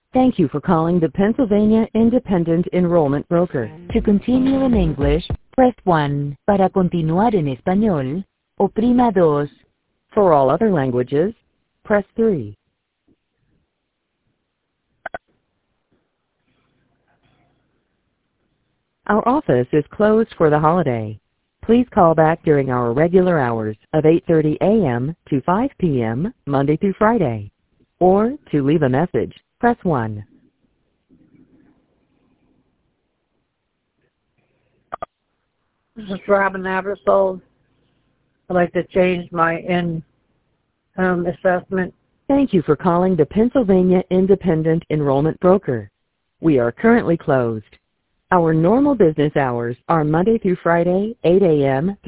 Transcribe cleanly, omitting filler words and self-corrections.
Thank you for calling the Pennsylvania Independent Enrollment Broker. To continue in English, press 1. Para continuar en español, oprima 2. For all other languages, press 3. Our office is closed for the holiday. Please call back during our regular hours of 8:30 a.m. to 5 p.m. Monday through Friday. Or to leave a message, press 1. This is Robin Abersold. I'd like to change my in-home assessment. Thank you for calling the Pennsylvania Independent Enrollment Broker. We are currently closed. Our normal business hours are Monday through Friday, 8 a.m.